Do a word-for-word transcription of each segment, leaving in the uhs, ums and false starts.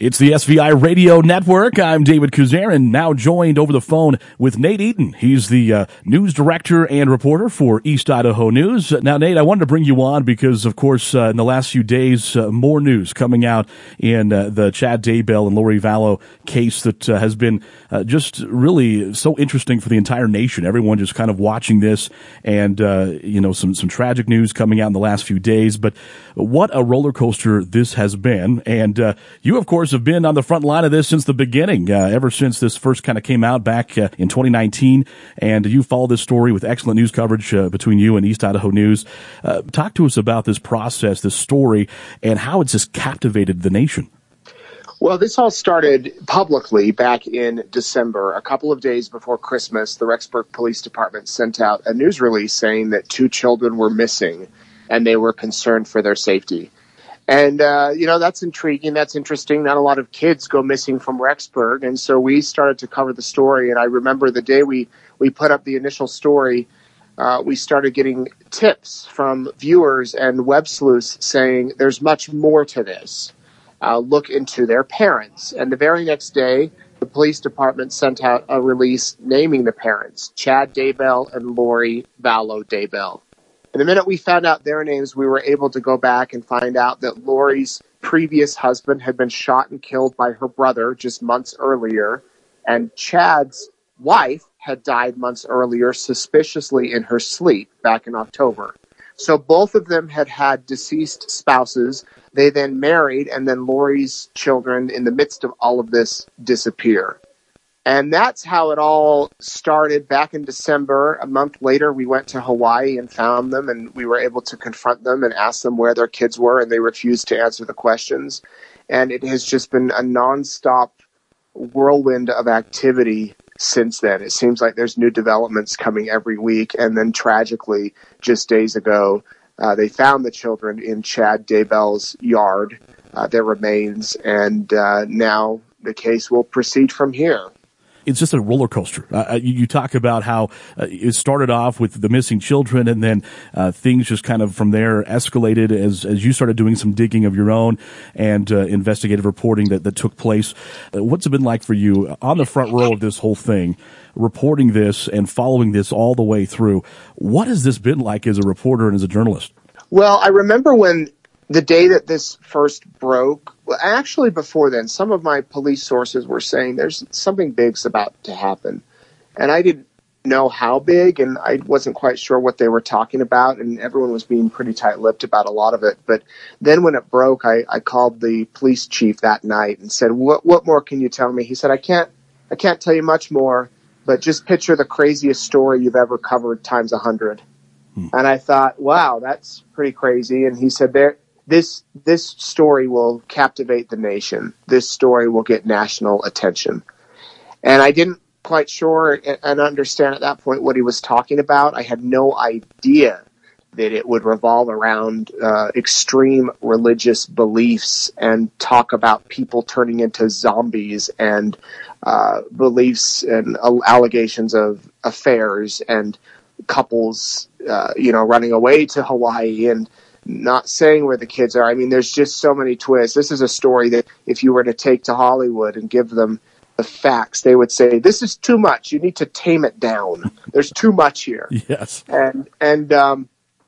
It's the S V I Radio Network. I'm David Kuzarian, now joined over the phone with Nate Eaton. He's the uh, news director and reporter for East Idaho News. Now, Nate, I wanted to bring you on because, of course, uh, in the last few days, uh, more news coming out in uh, the Chad Daybell and Lori Vallow case that uh, has been uh, just really so interesting for the entire nation. Everyone just kind of watching this, and uh, you know, some some tragic news coming out in the last few days. But what a roller coaster this has been, and uh, you, of course, have been on the front line of this since the beginning, uh, ever since this first kind of came out back uh, in twenty nineteen, and you followed this story with excellent news coverage uh, between you and East Idaho News. Uh, talk to us about this process, this story, and how it's just captivated the nation. Well, this all started publicly back in December. A couple of days before Christmas, the Rexburg Police Department sent out a news release saying that two children were missing, and they were concerned for their safety. And, uh, you know, that's intriguing. That's interesting. Not a lot of kids go missing from Rexburg. And so we started to cover the story. And I remember the day we, we put up the initial story, uh, we started getting tips from viewers and web sleuths saying there's much more to this. Uh, look into their parents. And the very next day, the police department sent out a release naming the parents, Chad Daybell and Lori Vallow Daybell. And the minute we found out their names, we were able to go back and find out that Lori's previous husband had been shot and killed by her brother just months earlier, and Chad's wife had died months earlier, suspiciously in her sleep back in October. So both of them had had deceased spouses. They then married, and then Lori's children, in the midst of all of this, disappear. And that's how it all started back in December. A month later, we went to Hawaii and found them, and we were able to confront them and ask them where their kids were, and they refused to answer the questions. And it has just been a nonstop whirlwind of activity since then. It seems like there's new developments coming every week. And then tragically, just days ago, uh, they found the children in Chad Daybell's yard, uh, their remains, and uh, now the case will proceed from here. It's just a roller coaster. Uh, you, you talk about how uh, it started off with the missing children, and then uh, things just kind of from there escalated as as you started doing some digging of your own and uh, investigative reporting that, that took place. Uh, what's it been like for you on the front row of this whole thing, reporting this and following this all the way through? What has this been like as a reporter and as a journalist? Well, I remember when the day that this first broke, well, actually before then, some of my police sources were saying there's something big's about to happen. And I didn't know how big, and I wasn't quite sure what they were talking about, and everyone was being pretty tight-lipped about a lot of it. But then when it broke, I, I called the police chief that night and said, what what more can you tell me? He said, I can't I can't tell you much more, but just picture the craziest story you've ever covered times a hundred. Hmm. And I thought, wow, that's pretty crazy. And he said, there This this story will captivate the nation. This story will get national attention. And I didn't quite sure and understand at that point what he was talking about. I had no idea that it would revolve around uh, extreme religious beliefs and talk about people turning into zombies and uh, beliefs and allegations of affairs and couples, uh, you know, running away to Hawaii and not saying where the kids are. I mean, there's just so many twists. This is a story that if you were to take to Hollywood and give them the facts, they would say, this is too much. You need to tame it down. There's too much here. Yes. And, and, um,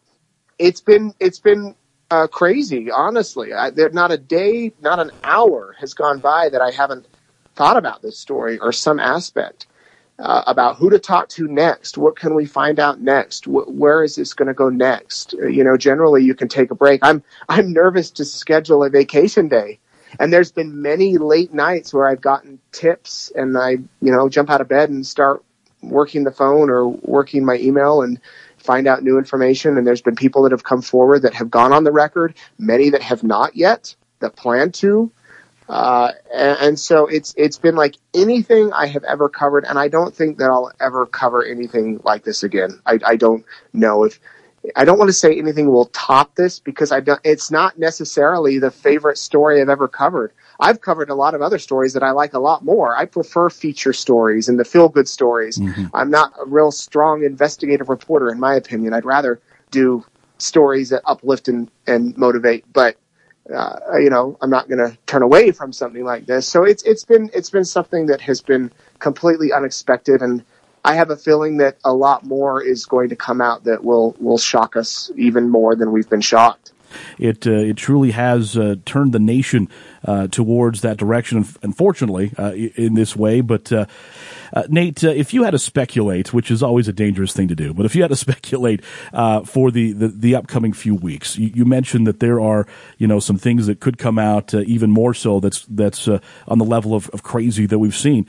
it's been, it's been, uh, crazy, honestly. I, there, not a day, not an hour has gone by that I haven't thought about this story or some aspect. Uh, about who to talk to next. What can we find out next? Wh- where is this going to go next? Uh, you know, generally you can take a break. I'm, I'm nervous to schedule a vacation day. And there's been many late nights where I've gotten tips and I, you know, jump out of bed and start working the phone or working my email and find out new information. And there's been people that have come forward that have gone on the record, many that have not yet, that plan to. Uh, and, and so it's, it's been like anything I have ever covered. And I don't think that I'll ever cover anything like this again. I, I don't know if, I don't want to say anything will top this because I don't, it's not necessarily the favorite story I've ever covered. I've covered a lot of other stories that I like a lot more. I prefer feature stories and the feel-good stories. Mm-hmm. I'm not a real strong investigative reporter, in my opinion. I'd rather do stories that uplift and, and motivate. But uh, you know, I'm not going to turn away from something like this. So it's it's been it's been something that has been completely unexpected, and I have a feeling that a lot more is going to come out that will will shock us even more than we've been shocked. It uh, it truly has uh, turned the nation uh, towards that direction, unfortunately, uh, in this way. But uh, uh, Nate, uh, if you had to speculate, which is always a dangerous thing to do, but if you had to speculate uh, for the, the, the upcoming few weeks, you, you mentioned that there are you know some things that could come out uh, even more so. That's that's uh, on the level of, of crazy that we've seen.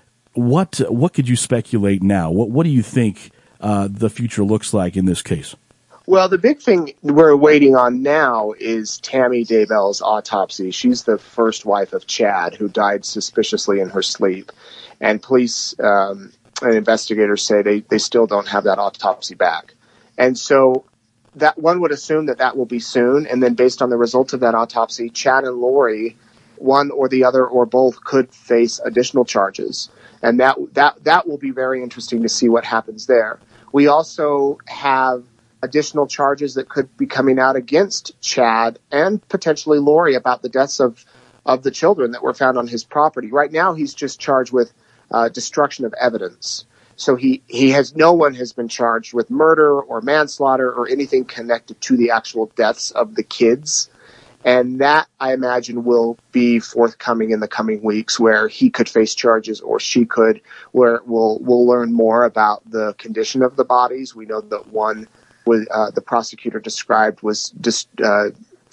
What what could you speculate now? What what do you think uh, the future looks like in this case? Well, the big thing we're waiting on now is Tammy Daybell's autopsy. She's the first wife of Chad, who died suspiciously in her sleep. And police um, and investigators say they, they still don't have that autopsy back. And so that one would assume that that will be soon. And then based on the results of that autopsy, Chad and Lori, one or the other or both, could face additional charges. And that that that will be very interesting to see what happens there. We also have additional charges that could be coming out against Chad and potentially Lori about the deaths of, of the children that were found on his property. Right now, he's just charged with uh, destruction of evidence. So he, he has no one has been charged with murder or manslaughter or anything connected to the actual deaths of the kids. And that, I imagine, will be forthcoming in the coming weeks, where he could face charges or she could, where we'll, we'll learn more about the condition of the bodies. We know that one Was, uh, the prosecutor described was just uh,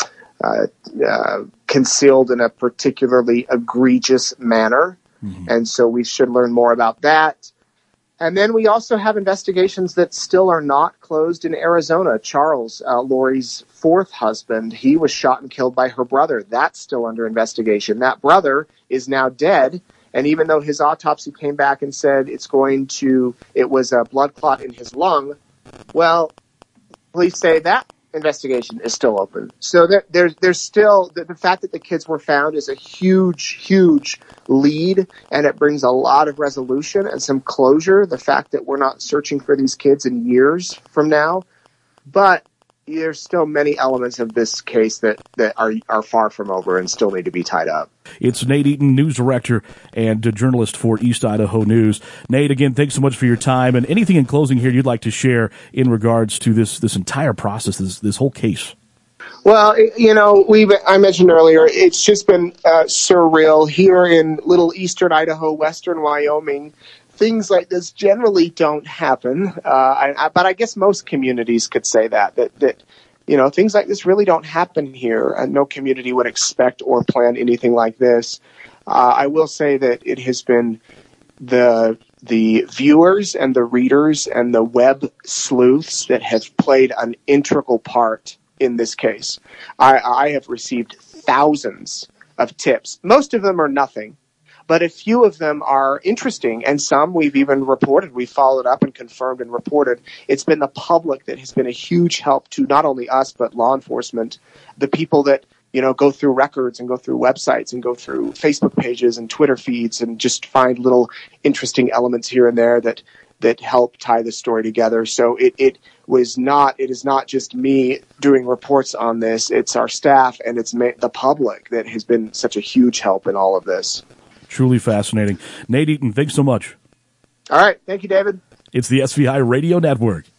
uh, uh, concealed in a particularly egregious manner. Mm-hmm. And so we should learn more about that. And then we also have investigations that still are not closed in Arizona. Charles, uh, Lori's fourth husband, he was shot and killed by her brother. That's still under investigation. That brother is now dead. And even though his autopsy came back and said it's going to, it was a blood clot in his lung, well, police say that investigation is still open. So there, there's there's still the, the fact that the kids were found is a huge, huge lead, and it brings a lot of resolution and some closure. The fact that we're not searching for these kids in years from now, but there's still many elements of this case that, that are are far from over and still need to be tied up. It's Nate Eaton, news director and a journalist for East Idaho News. Nate, again, thanks so much for your time. And anything in closing here you'd like to share in regards to this this entire process, this this whole case? Well, you know, we I mentioned earlier, it's just been uh, surreal here in little eastern Idaho, western Wyoming. Things like this generally don't happen, uh, I, I, but I guess most communities could say that, that, that, you know, things like this really don't happen here, and no community would expect or plan anything like this. Uh, I will say that it has been the the viewers and the readers and the web sleuths that have played an integral part in this case. I, I have received thousands of tips. Most of them are nothing. But a few of them are interesting, and some we've even reported. We followed up and confirmed and reported. It's been the public that has been a huge help to not only us, but law enforcement, the people that, you know, go through records and go through websites and go through Facebook pages and Twitter feeds and just find little interesting elements here and there that that help tie the story together. So it, it was not, it is not just me doing reports on this. It's our staff and it's ma- the public that has been such a huge help in all of this. Truly fascinating. Nate Eaton, thanks so much. All right. Thank you, David. It's the S V I Radio Network.